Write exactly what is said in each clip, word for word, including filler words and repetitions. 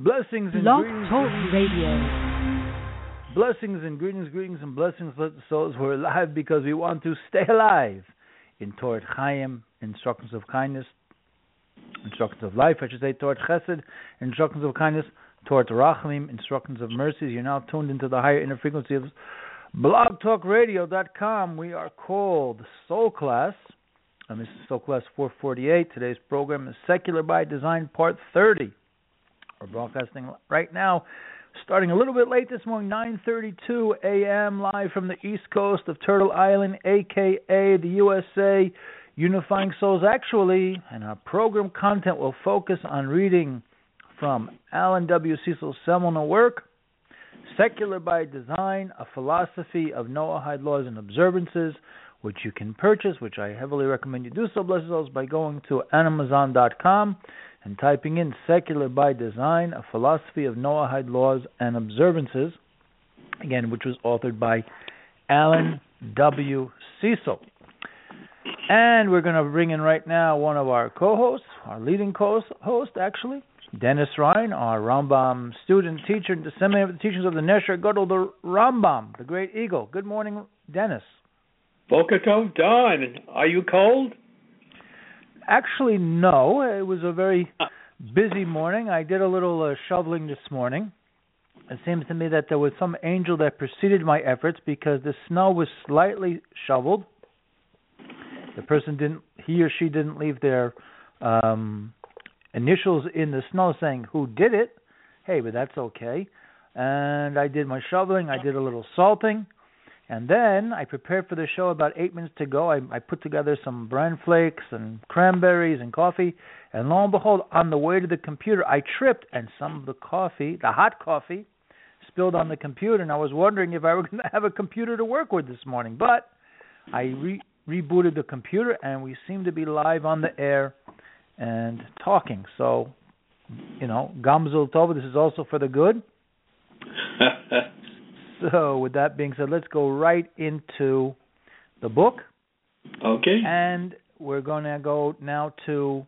Blessings and Blog greetings. Talk Radio. Blessings and greetings, greetings and blessings. Let the souls. We're alive because we want to stay alive. In Torah Chaim, instructions of kindness, instructions of life, I should say, Torah Chesed, instructions of kindness, Torah Rachamim, instructions of mercies. You're now tuned into the higher inner frequency of blog talk radio dot com. We are called Soul Class, and this is Soul Class four forty-eight. Today's program is Secular by Design, Part thirty. We're broadcasting right now, starting a little bit late this morning, nine thirty-two a.m., live from the east coast of Turtle Island, a k a the U S A, Unifying Souls Actually, and our program content will focus on reading from Alan W. Cecil's seminal work, Secular by Design, A Philosophy of Noahide Laws and Observances, which you can purchase, which I heavily recommend you do so, blessed souls, by going to Amazon dot com and typing in Secular by Design, A Philosophy of Noahide Laws and Observances, again, which was authored by Alan W. Cecil. And we're going to bring in right now one of our co-hosts, our leading co-host, actually, Dennis Ryan, our Rambam student, teacher, and disseminator of the teachings of the Nesher Gadol, the Rambam, the Great Eagle. Good morning, Dennis. Boker Tov, Don. Are you cold? Actually, no. It was a very busy morning. I did a little uh, shoveling this morning. It seems to me that there was some angel that preceded my efforts because the snow was slightly shoveled. The person didn't, he or she didn't leave their um, initials in the snow saying who did it. Hey, but that's okay. And I did my shoveling. I did a little salting. And then I prepared for the show about eight minutes to go. I, I put together some bran flakes and cranberries and coffee. And lo and behold, on the way to the computer, I tripped and some of the coffee, the hot coffee, spilled on the computer. And I was wondering if I were going to have a computer to work with this morning. But I re- rebooted the computer and we seem to be live on the air and talking. So, you know, Gamzul Tova, this is also for the good. So, with that being said, let's go right into the book. Okay. And we're going to go now to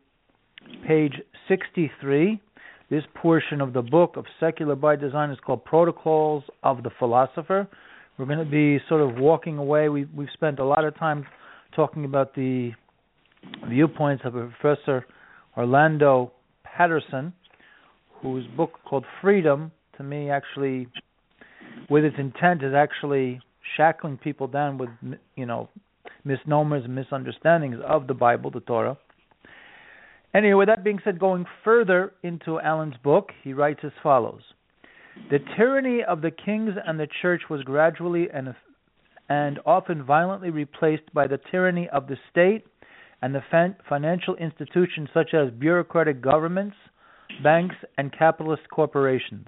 page sixty-three. This portion of the book of Secular by Design is called Protocols of the Philosopher. We're going to be sort of walking away. We've, we've spent a lot of time talking about the viewpoints of Professor Orlando Patterson, whose book called Freedom, to me, actually, with its intent, is actually shackling people down with, you know, misnomers and misunderstandings of the Bible, the Torah. Anyway, with that being said, going further into Alan's book, he writes as follows. The tyranny of the kings and the church was gradually and, and often violently replaced by the tyranny of the state and the fan, financial institutions such as bureaucratic governments, banks, and capitalist corporations.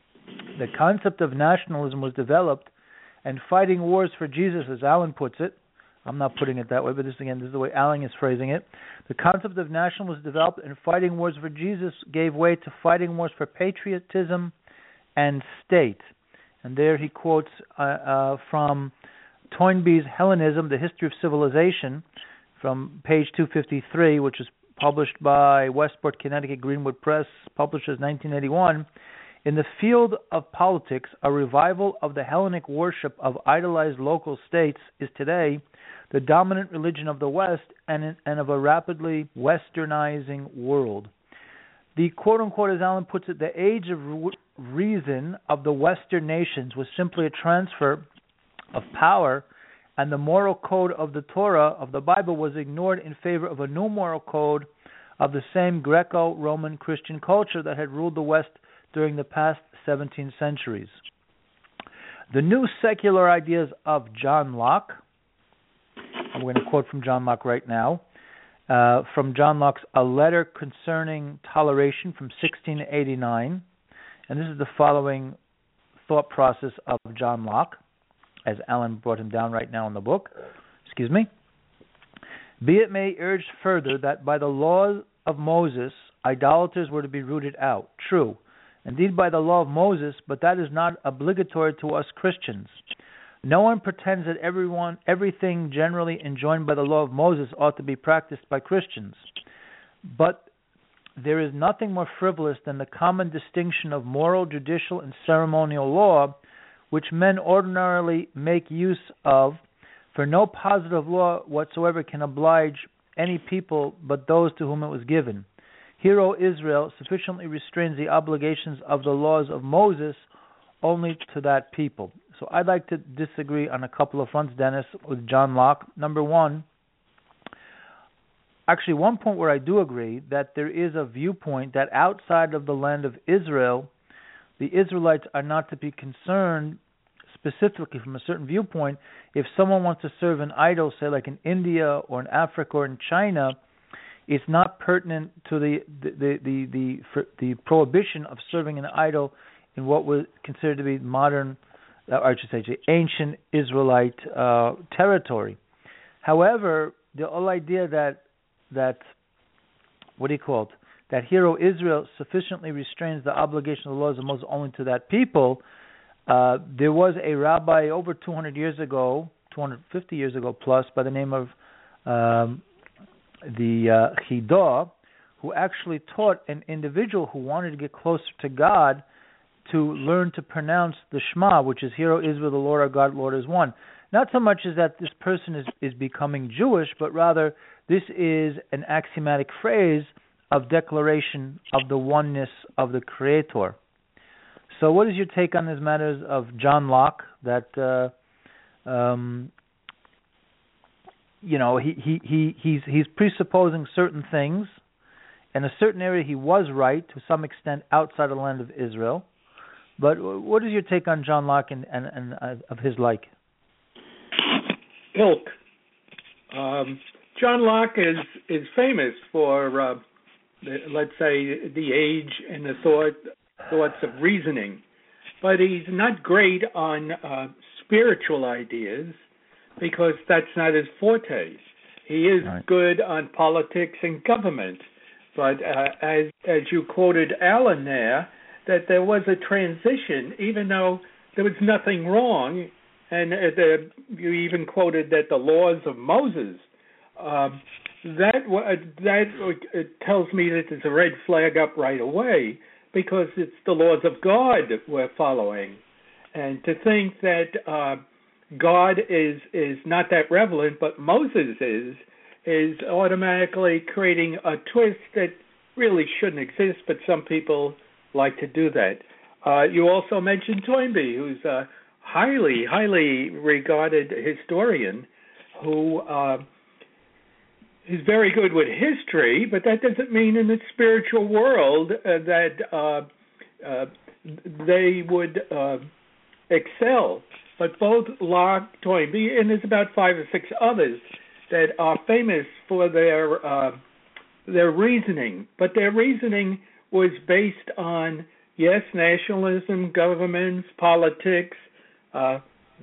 The concept of nationalism was developed, and fighting wars for Jesus, as Alan puts it, I'm not putting it that way, but this again, this is the way Alan is phrasing it. The concept of nationalism was developed, and fighting wars for Jesus gave way to fighting wars for patriotism and state. And there he quotes uh, uh, from Toynbee's Hellenism, The History of Civilization, from page two fifty-three, which is published by Westport, Connecticut, Greenwood Press, published as nineteen eighty-one. In the field of politics, a revival of the Hellenic worship of idolized local states is today the dominant religion of the West and, and of a rapidly westernizing world. The quote-unquote, as Alan puts it, the age of re- reason of the Western nations was simply a transfer of power, and the moral code of the Torah, of the Bible, was ignored in favor of a new moral code of the same Greco-Roman Christian culture that had ruled the West during the past seventeen centuries. The new secular ideas of John Locke, I'm going to quote from John Locke right now, uh, from John Locke's A Letter Concerning Toleration from sixteen eighty-nine, and this is the following thought process of John Locke, as Alan brought him down right now in the book. Excuse me. Be it may urged further that by the law of Moses, idolaters were to be rooted out. True. Indeed, by the law of Moses, but that is not obligatory to us Christians. No one pretends that everyone, everything generally enjoined by the law of Moses ought to be practiced by Christians. But there is nothing more frivolous than the common distinction of moral, judicial, and ceremonial law, which men ordinarily make use of, for no positive law whatsoever can oblige any people but those to whom it was given. Here, O Israel, sufficiently restrains the obligations of the laws of Moses only to that people. So I'd like to disagree on a couple of fronts, Dennis, with John Locke. Number one, actually one point where I do agree, that there is a viewpoint that outside of the land of Israel, the Israelites are not to be concerned specifically from a certain viewpoint. If someone wants to serve an idol, say like in India or in Africa or in China, it's not pertinent to the the the the, the, for, the prohibition of serving an idol in what was considered to be modern, uh, or I should say, ancient Israelite uh, territory. However, the whole idea that that what do you call it? That hero Israel sufficiently restrains the obligation of the laws of Moses only to that people. Uh, there was a rabbi over two hundred years ago, two hundred fifty years ago plus, by the name of um, the uh, Chidah, who actually taught an individual who wanted to get closer to God to learn to pronounce the Shema, which is, Hear, O Israel, the Lord our God, Lord is one. Not so much as that this person is, is becoming Jewish, but rather this is an axiomatic phrase of declaration of the oneness of the Creator. So what is your take on these matters of John Locke, that uh, um, you know, he, he, he, he's, he's presupposing certain things. In a certain area he was right, to some extent, outside of the land of Israel. But what is your take on John Locke and, and, and uh, of his like? Ilk. Um, John Locke is, is famous for, uh, the, let's say, the age and the thought thoughts of reasoning. But he's not great on uh, spiritual ideas, because that's not his forte. He is right. good on politics and government. But uh, as as you quoted Alan there, that there was a transition, even though there was nothing wrong, and uh, the, you even quoted that the laws of Moses, uh, that uh, that uh, tells me that there's a red flag up right away, because it's the laws of God that we're following. And to think that uh, God is, is not that relevant, but Moses is, is automatically creating a twist that really shouldn't exist, but some people like to do that. Uh, you also mentioned Toynbee, who's a highly, highly regarded historian who uh, is very good with history, but that doesn't mean in the spiritual world uh, that uh, uh, they would uh, excel. But both Locke, Toynbee, and there's about five or six others that are famous for their uh, their reasoning. But their reasoning was based on, yes, nationalism, governments, politics, uh,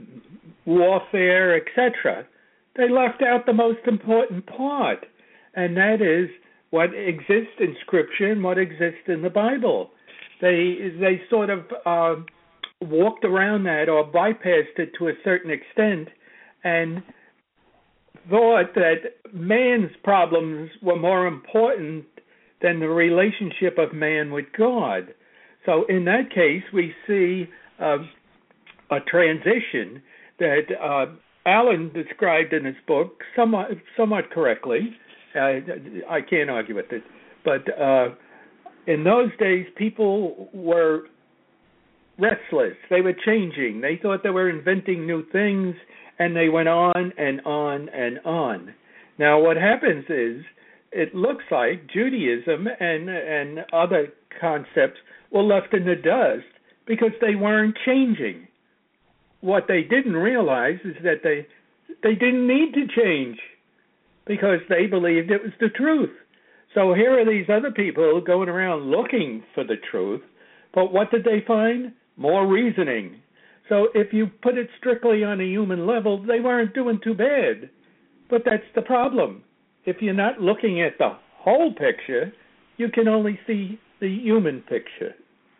warfare, et cetera. They left out the most important part, and that is what exists in Scripture and what exists in the Bible. They they sort of uh, walked around that or bypassed it to a certain extent and thought that man's problems were more important than the relationship of man with God. So in that case, we see uh, a transition that uh, Alan described in his book somewhat, somewhat correctly. Uh, I can't argue with it. But uh, in those days, people were restless. They were changing. They thought they were inventing new things, and they went on and on and on. Now, what happens is, it looks like Judaism and and other concepts were left in the dust because they weren't changing. What they didn't realize is that they they didn't need to change because they believed it was the truth. So here are these other people going around looking for the truth, but what did they find? More reasoning. So if you put it strictly on a human level, they weren't doing too bad. But that's the problem. If you're not looking at the whole picture, you can only see the human picture.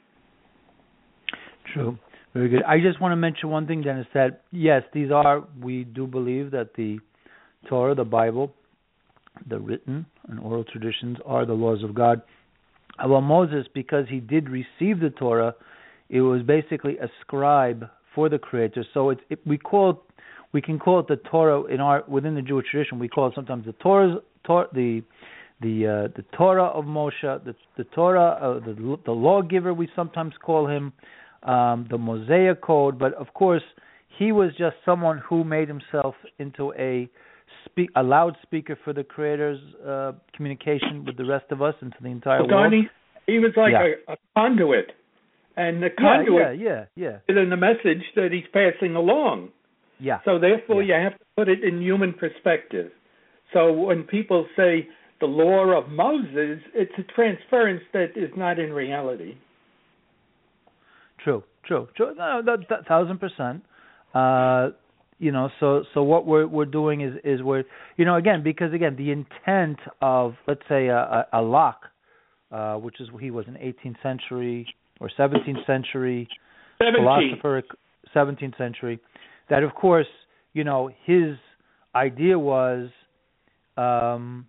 True. Very good. I just want to mention one thing, Dennis, that yes, these are, we do believe that the Torah, the Bible, the written and oral traditions are the laws of God. Well, Moses, because he did receive the Torah, it was basically a scribe for the Creator. So it's it, we call it, we can call it the Torah in our within the Jewish tradition. We call it sometimes the Torah, Tor, the the uh, the Torah of Moshe, the the Torah, uh, the the lawgiver. We sometimes call him um, the Mosaic Code. But of course, he was just someone who made himself into a speak a loudspeaker for the Creator's uh, communication with the rest of us and to the entire well, world. Donnie, he was like yeah. a, a conduit, and the conduit yeah, yeah, yeah, is in the message that he's passing along. Yeah. So therefore, yeah. you have to put it in human perspective. So when people say the law of Moses, it's a transference that is not in reality. True, true, true. No, that, that thousand percent. Uh, you know, so so what we're we're doing is is we're you know again because again the intent of let's say a, a, a Locke, uh, which is he was an eighteenth century or seventeenth century philosopher, seventeenth century. That of course you know his idea was, um,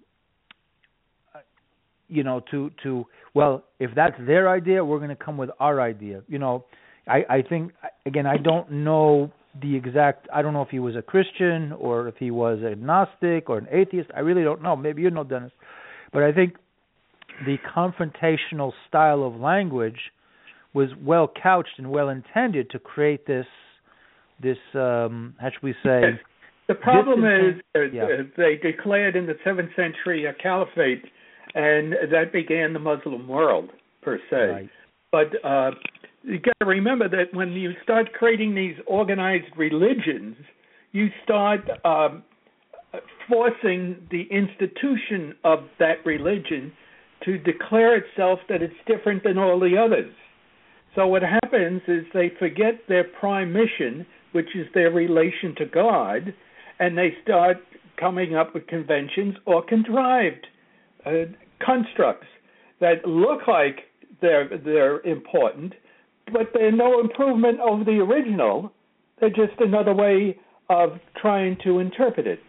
you know, to to well if that's their idea, we're going to come with our idea. You know, I I think again I don't know. The exact, I don't know if he was a Christian or if he was a Gnostic or an atheist. I really don't know. Maybe you know, Dennis. But I think the confrontational style of language was well couched and well intended to create this, this um, how should we say? Yes. The problem is uh, yeah. they declared in the seventh century a caliphate, and that began the Muslim world, per se. Right. But uh, you got to remember that when you start creating these organized religions, you start um, forcing the institution of that religion to declare itself that it's different than all the others. So what happens is they forget their prime mission, which is their relation to God, and they start coming up with conventions or contrived uh, constructs that look like they're they're important, but they're no improvement over the original. They're just another way of trying to interpret it.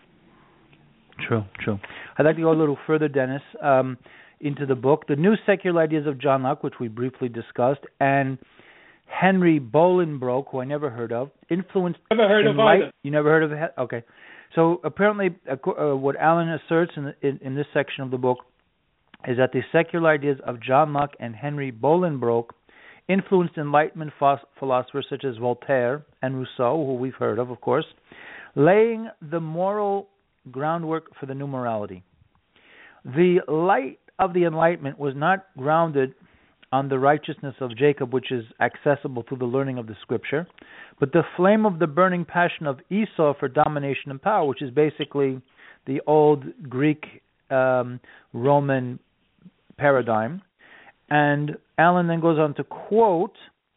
True, true. I'd like to go a little further, Dennis, um, into the book, The New Secular Ideas of John Locke, which we briefly discussed, and Henry Bolingbroke, who I never heard of, influenced... Never heard of light, either. You never heard of it? Okay. So apparently uh, what Alan asserts in, in, in this section of the book is that the secular ideas of John Locke and Henry Bolingbroke influenced Enlightenment philosophers such as Voltaire and Rousseau, who we've heard of, of course, laying the moral groundwork for the new morality. The light of the Enlightenment was not grounded on the righteousness of Jacob, which is accessible through the learning of the Scripture, but the flame of the burning passion of Esau for domination and power, which is basically the old Greek um, Roman paradigm. And Alan then goes on to quote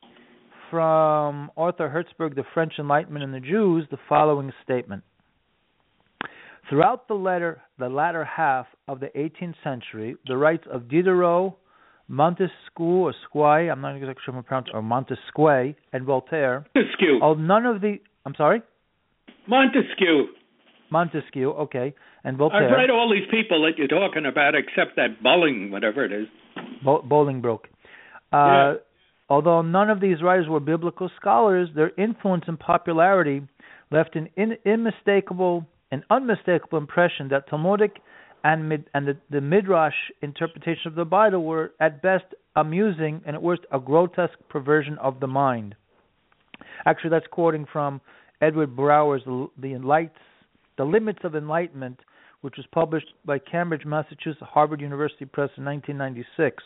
from Arthur Hertzberg, The French Enlightenment and the Jews, the following statement. Throughout the latter, the latter half of the eighteenth century, the rights of Diderot, Montesquieu, or Squay, I'm not exactly sure how to pronounce it, or Montesquieu, and Voltaire. Montesquieu. Oh, none of the, I'm sorry? Montesquieu. Montesquieu, okay, and Voltaire. I've read all these people that you're talking about, except that Bulling, whatever it is. Bo- Bolingbroke. Uh, yeah. Although none of these writers were biblical scholars, their influence and popularity left an in- unmistakable, an unmistakable impression that Talmudic and mid- and the, the Midrash interpretation of the Bible were at best amusing and at worst a grotesque perversion of the mind. Actually, that's quoting from Edward Brower's The, the, Enlights, the Limits of Enlightenment, which was published by Cambridge, Massachusetts, Harvard University Press in nineteen ninety-six.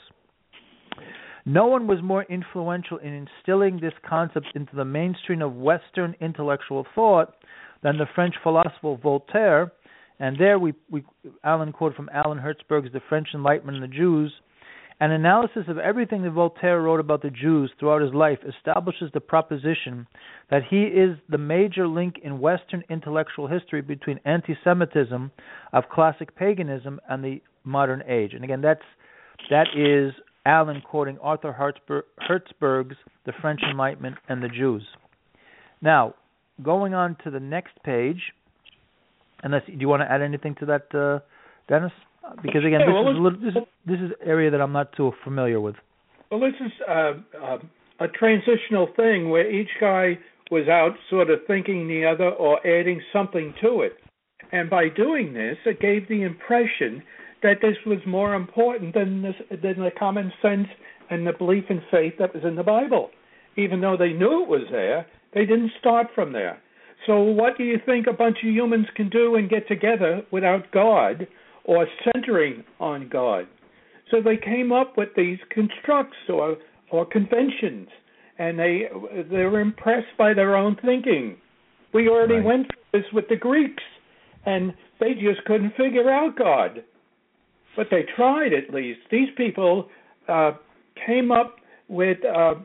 No one was more influential in instilling this concept into the mainstream of Western intellectual thought than the French philosopher Voltaire. And there we, we Alan quoted from Alan Hertzberg's The French Enlightenment and the Jews. An analysis of everything that Voltaire wrote about the Jews throughout his life establishes the proposition that he is the major link in Western intellectual history between anti-Semitism of classic paganism and the modern age. And again, that's that is Alan quoting Arthur Hertzberg's The French Enlightenment and the Jews. Now, going on to the next page, unless do you want to add anything to that, uh, Dennis? Uh, because again, yeah, this well, is a little, this, this is an area that I'm not too familiar with. Well, this is uh, uh, a transitional thing where each guy was out sort of thinking the other or adding something to it. And by doing this, it gave the impression that this was more important than, this, than the common sense and the belief and faith that was in the Bible. Even though they knew it was there, they didn't start from there. So what do you think a bunch of humans can do and get together without God or centering on God? So they came up with these constructs or or conventions, and they they were impressed by their own thinking. We already Right. went through this with the Greeks, and they just couldn't figure out God. But they tried at least. These people uh, came up with, uh,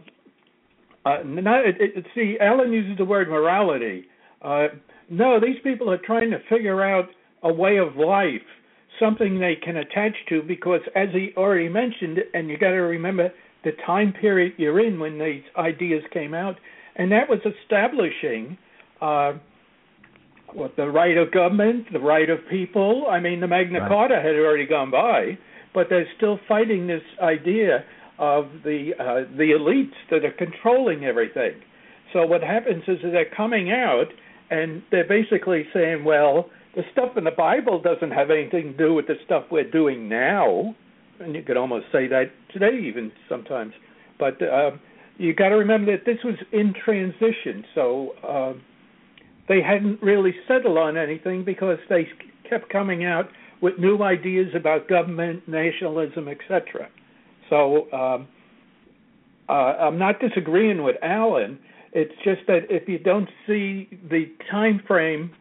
uh, not, it, it, see, Alan uses the word morality. Uh, no, these people are trying to figure out a way of life, something they can attach to, because as he already mentioned, and you got to remember the time period you're in when these ideas came out, and that was establishing uh, what the right of government, the right of people. I mean, the Magna Right. Carta had already gone by, but they're still fighting this idea of the uh, the elites that are controlling everything. So what happens is that they're coming out and they're basically saying, well, the stuff in the Bible doesn't have anything to do with the stuff we're doing now. And you could almost say that today even sometimes. But uh, you got to remember that this was in transition. So uh, they hadn't really settled on anything because they kept coming out with new ideas about government, nationalism, et cetera. So um, uh, I'm not disagreeing with Alan. It's just that if you don't see the time frame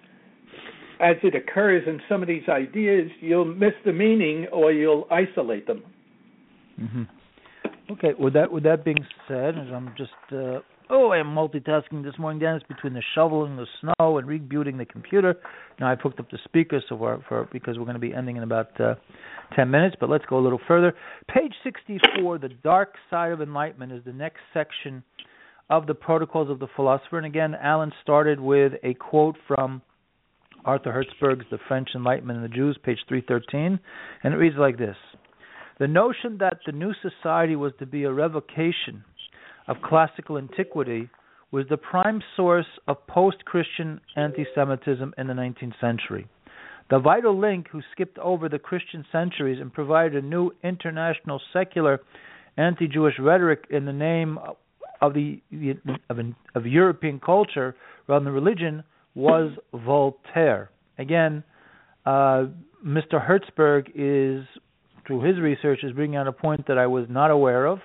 as it occurs in some of these ideas, you'll miss the meaning or you'll isolate them. Mm-hmm. Okay. With that, with that being said, as I'm just uh, oh, I'm multitasking this morning, Dennis, between the shoveling the snow and rebooting the computer. Now I've hooked up the speaker, so we're, for because we're going to be ending in about uh, ten minutes. But let's go a little further. Page sixty-four, the dark side of enlightenment, is the next section of the Protocols of the Philosopher. And again, Alan started with a quote from Arthur Hertzberg's The French Enlightenment and the Jews, page three thirteen, and it reads like this. The notion that the new society was to be a revocation of classical antiquity was the prime source of post-Christian anti-Semitism in the nineteenth century. The vital link who skipped over the Christian centuries and provided a new international secular anti-Jewish rhetoric in the name of the of, of European culture rather than religion was Voltaire. Again, uh, Mister Hertzberg is, through his research, is bringing out a point that I was not aware of.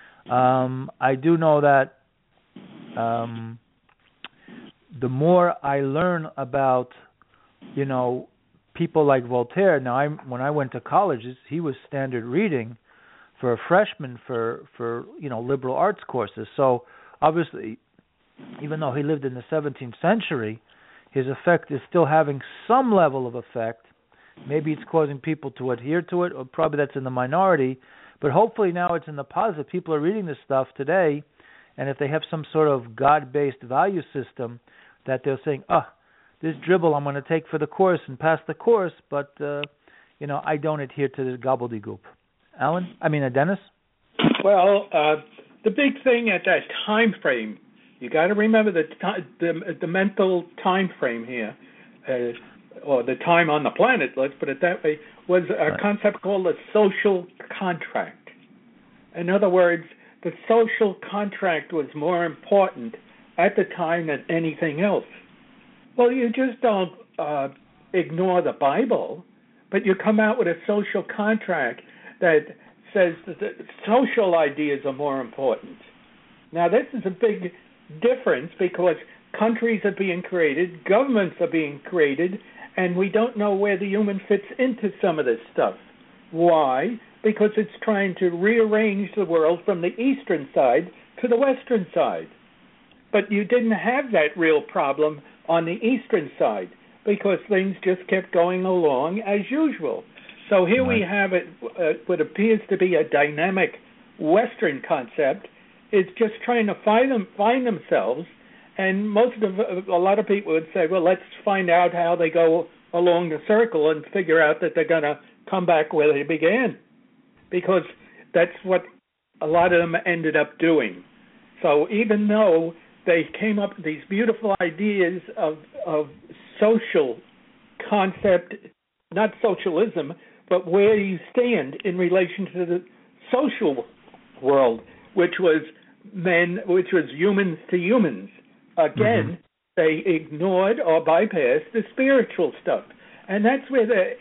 Um, I do know that um, the more I learn about, you know, people like Voltaire. Now, I when I went to college, he was standard reading for a freshman for for you know liberal arts courses. So obviously, even though he lived in the seventeenth century, his effect is still having some level of effect. Maybe it's causing people to adhere to it, or probably that's in the minority. But hopefully now it's in the positive. People are reading this stuff today, and if they have some sort of God-based value system, that they're saying, oh, this dribble I'm going to take for the course and pass the course, but, uh, you know, I don't adhere to this gobbledygook. Alan? I mean, uh, Dennis? Well, uh, the big thing at that time frame, you got to remember the, t- the the mental time frame here, uh, or the time on the planet, let's put it that way, was a right. concept called the social contract. In other words, the social contract was more important at the time than anything else. Well, you just don't uh, ignore the Bible, but you come out with a social contract that says that the social ideas are more important. Now, this is a big difference because countries are being created, governments are being created, and we don't know where the human fits into some of this stuff. Why? Because it's trying to rearrange the world from the eastern side to the western side. But you didn't have that real problem on the eastern side because things just kept going along as usual. So here right. we have it, uh, what appears to be a dynamic Western concept is just trying to find them, find themselves, and most of a lot of people would say, well, let's find out how they go along the circle and figure out that they're going to come back where they began, because that's what a lot of them ended up doing. So even though they came up with these beautiful ideas of of social concept, not socialism, but where you stand in relation to the social world, which was men, which was humans to humans. Again, mm-hmm. they ignored or bypassed the spiritual stuff. And that's where the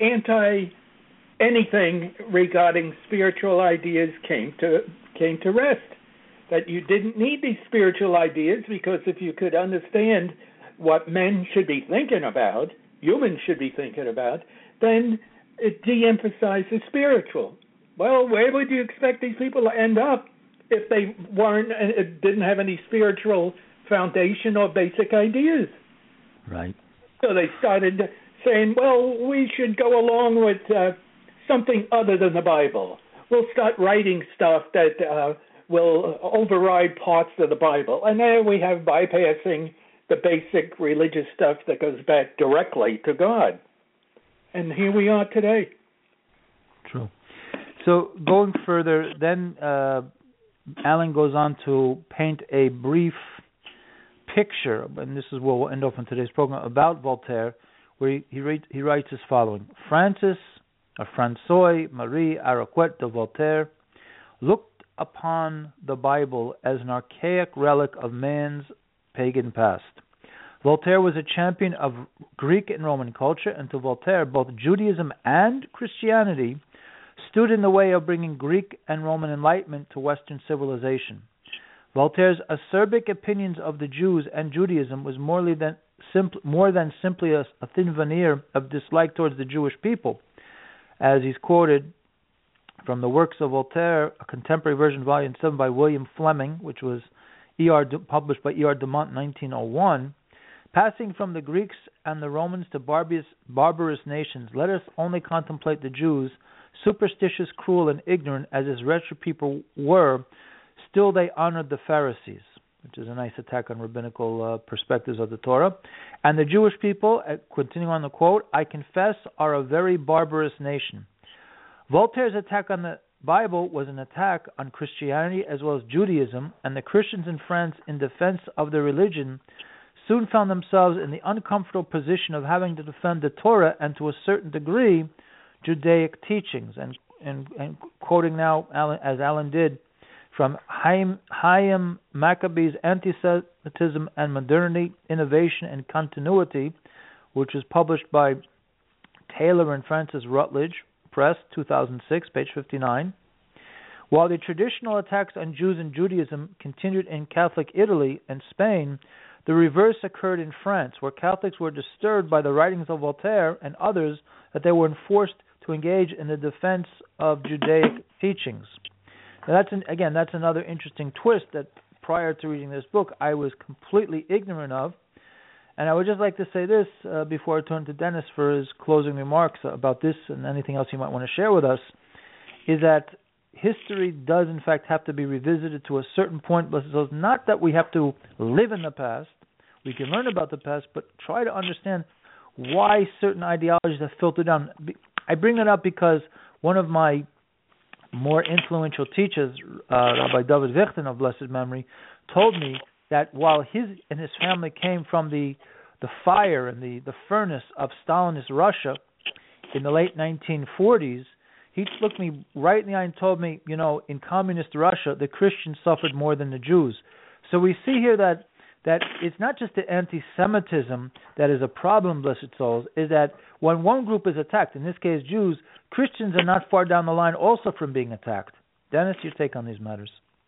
anti-anything regarding spiritual ideas came to came to rest. That you didn't need these spiritual ideas, because if you could understand what men should be thinking about, humans should be thinking about, then it de-emphasized the spiritual. Well, where would you expect these people to end up if they weren't, didn't have any spiritual foundation or basic ideas? Right. So they started saying, well, we should go along with uh, something other than the Bible. We'll start writing stuff that uh, will override parts of the Bible. And there we have bypassing the basic religious stuff that goes back directly to God. And here we are today. True. So going further, then uh, Alan goes on to paint a brief picture, and this is where we'll end off in today's program, about Voltaire, where he he, read, he writes as following: Francis, or François Marie Arouet de Voltaire, looked upon the Bible as an archaic relic of man's pagan past. Voltaire was a champion of Greek and Roman culture, and to Voltaire, both Judaism and Christianity stood in the way of bringing Greek and Roman enlightenment to Western civilization. Voltaire's acerbic opinions of the Jews and Judaism was more than, simpl- more than simply a, a thin veneer of dislike towards the Jewish people. As he's quoted from the works of Voltaire, a contemporary version, volume seven by William Fleming, which was E R published by E R Dumont in nineteen oh one, passing from the Greeks and the Romans to barbarous, barbarous nations, let us only contemplate the Jews, superstitious, cruel, and ignorant as his wretched people were, still they honored the Pharisees, which is a nice attack on rabbinical uh, perspectives of the Torah. And the Jewish people, uh, continuing on the quote, I confess, are a very barbarous nation. Voltaire's attack on the Bible was an attack on Christianity as well as Judaism, and the Christians in France, in defense of their religion, soon found themselves in the uncomfortable position of having to defend the Torah and, to a certain degree, Judaic teachings. And, and, and quoting now, Alan, as Alan did, from Chaim, Chaim Maccabee's Anti-Semitism and Modernity, Innovation and Continuity, which was published by Taylor and Francis Rutledge Press, two thousand six, page fifty-nine. While the traditional attacks on Jews and Judaism continued in Catholic Italy and Spain, the reverse occurred in France, where Catholics were disturbed by the writings of Voltaire and others that they were enforced to engage in the defense of Judaic teachings. Now that's an, again, that's another interesting twist that prior to reading this book I was completely ignorant of. And I would just like to say this uh, before I turn to Dennis for his closing remarks about this and anything else you might want to share with us, is that history does in fact have to be revisited to a certain point, but it's not that we have to live in the past. We can learn about the past, but try to understand why certain ideologies have filtered down. I bring that up because one of my more influential teachers, uh, Rabbi David Wichten of blessed memory, told me that while his and his family came from the the fire and the, the furnace of Stalinist Russia in the late nineteen forties, he looked me right in the eye and told me, you know, in communist Russia, the Christians suffered more than the Jews. So we see here that that it's not just the anti-Semitism that is a problem, blessed souls, is that when one group is attacked, in this case Jews, Christians are not far down the line also from being attacked. Dennis, your take on these matters.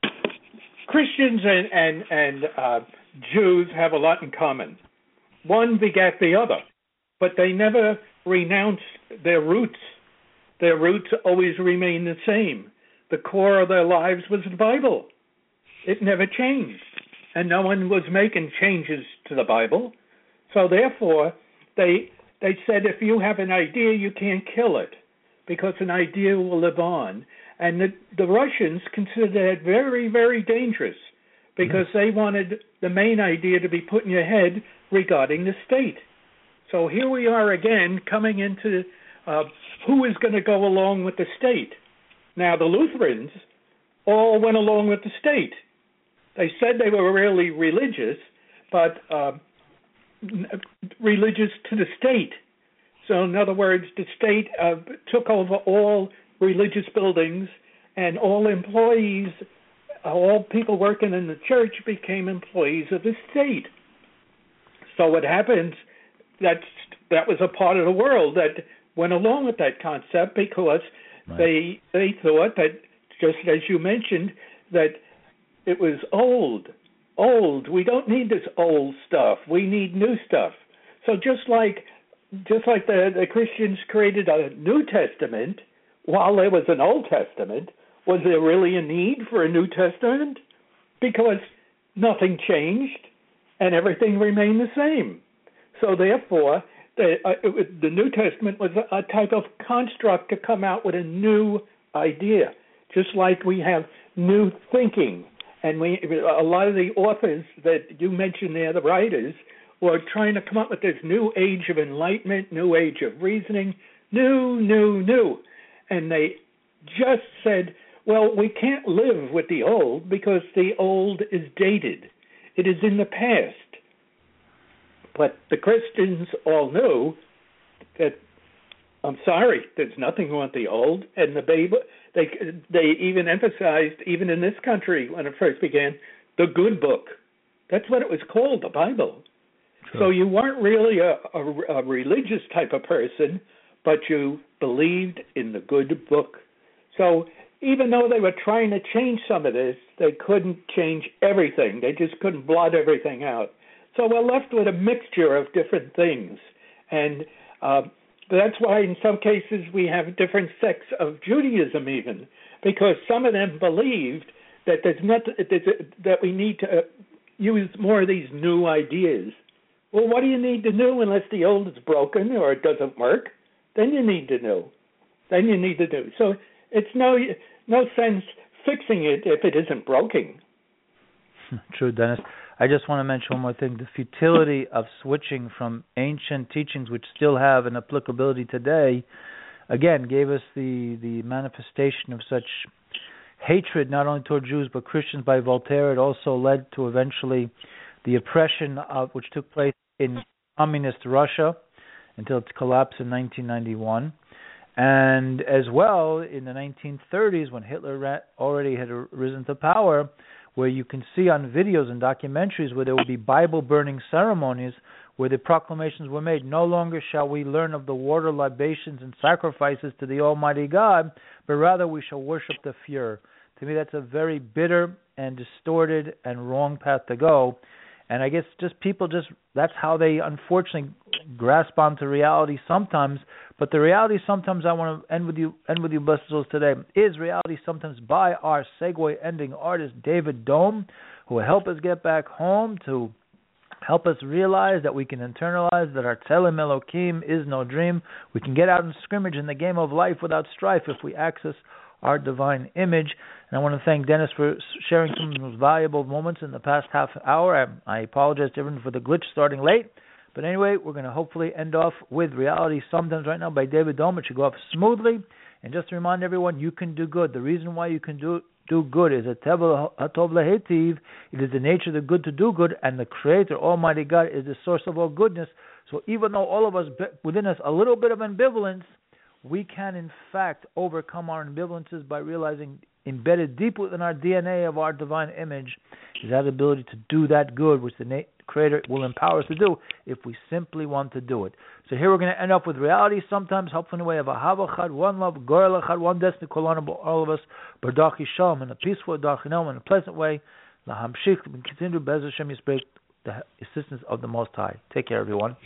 Christians and, and, and uh, Jews have a lot in common. One begat the other, but they never renounced their roots. Their roots always remain the same. The core of their lives was the Bible. It never changed. And no one was making changes to the Bible. So therefore, they they said, if you have an idea, you can't kill it, because an idea will live on. And the, the Russians considered that very, very dangerous, because mm-hmm. they wanted the main idea to be put in your head regarding the state. So here we are again, coming into uh, who is going to go along with the state? Now, the Lutherans all went along with the state. They said they were really religious, but uh, religious to the state. So, in other words, the state uh, took over all religious buildings, and all employees, all people working in the church became employees of the state. So what happens, that's, that was a part of the world that went along with that concept because right. they they thought that, just as you mentioned, that it was old, old. We don't need this old stuff. We need new stuff. So just like just like the, the Christians created a New Testament while there was an Old Testament, was there really a need for a New Testament? Because nothing changed and everything remained the same. So therefore, the, uh, it, the New Testament was a, a type of construct to come out with a new idea, just like we have new thinking. And we, a lot of the authors that you mentioned there, the writers, were trying to come up with this new age of enlightenment, new age of reasoning, new, new, new. And they just said, well, we can't live with the old because the old is dated. It is in the past. But the Christians all knew that, I'm sorry, there's nothing wrong with the old. And the Bible, they, they even emphasized, even in this country when it first began, the good book. That's what it was called, the Bible. Sure. So you weren't really a, a, a religious type of person, but you believed in the good book. So even though they were trying to change some of this, they couldn't change everything. They just couldn't blot everything out. So we're left with a mixture of different things. And uh, that's why in some cases we have different sects of Judaism even, because some of them believed that there's not, that we need to use more of these new ideas. Well, what do you need to know unless the old is broken or it doesn't work? Then you need to know. Then you need to do. So it's no no sense fixing it if it isn't broken. True, Dennis. I just want to mention one more thing. The futility of switching from ancient teachings, which still have an applicability today, again, gave us the, the manifestation of such hatred, not only toward Jews, but Christians by Voltaire. It also led to eventually the oppression of which took place in communist Russia until its collapse in nineteen ninety-one. And as well, in the nineteen thirties, when Hitler ra- already had risen to power, where you can see on videos and documentaries where there would be Bible-burning ceremonies where the proclamations were made, no longer shall we learn of the water libations and sacrifices to the Almighty God, but rather we shall worship the Fuhrer. To me, that's a very bitter and distorted and wrong path to go. And I guess just people just, that's how they unfortunately grasp onto reality sometimes. But the reality sometimes, I want to end with you, end with you, blessed souls, today, is reality sometimes by our segue ending artist, David Dome, who will help us get back home to help us realize that we can internalize that our Tzelem Elokim is no dream. We can get out and scrimmage in the game of life without strife if we access our divine image. And I want to thank Dennis for sharing some of those valuable moments in the past half hour. I, I apologize to everyone for the glitch starting late. But anyway, we're going to hopefully end off with Reality Sometimes right now by David Dome. It should go off smoothly. And just to remind everyone, you can do good. The reason why you can do do good is a Tevel Hatov Lehetiv. It is the nature of the good to do good, and the Creator, Almighty God, is the source of all goodness. So even though all of us, within us, a little bit of ambivalence, we can in fact overcome our ambivalences by realizing embedded deep within our D N A of our divine image is that ability to do that good which the na- Creator will empower us to do if we simply want to do it. So here we're going to end up with Reality Sometimes, hopefully in a way of a Havachad, one love, Goyal Echad, one destiny, Kolana, all of us, Bardachi Shalom, in a peaceful, Dachinel, in a pleasant way, Lahamshich, and continue Bez Hashem Yisbrek, the assistance of the Most High. Take care, everyone.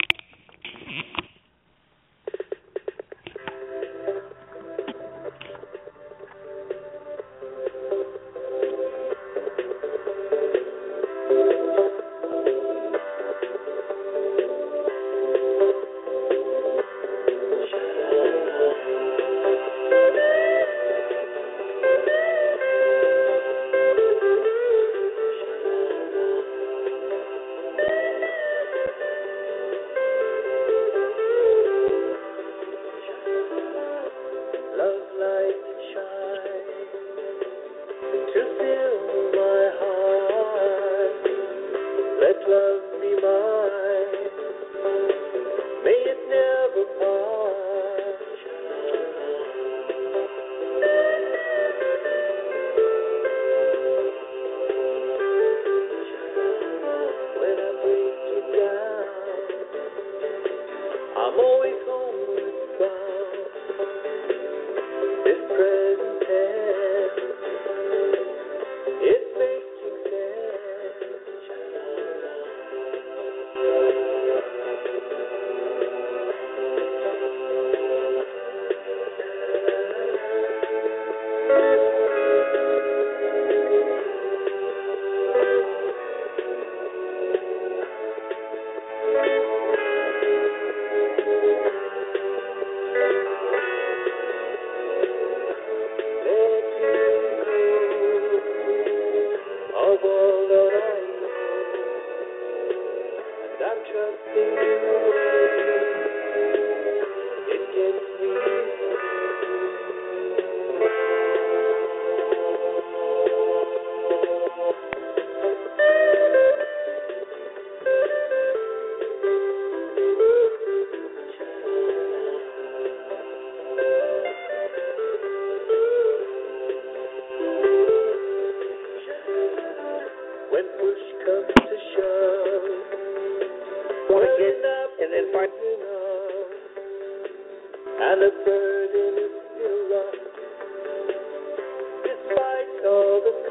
And the burden is still up, despite all the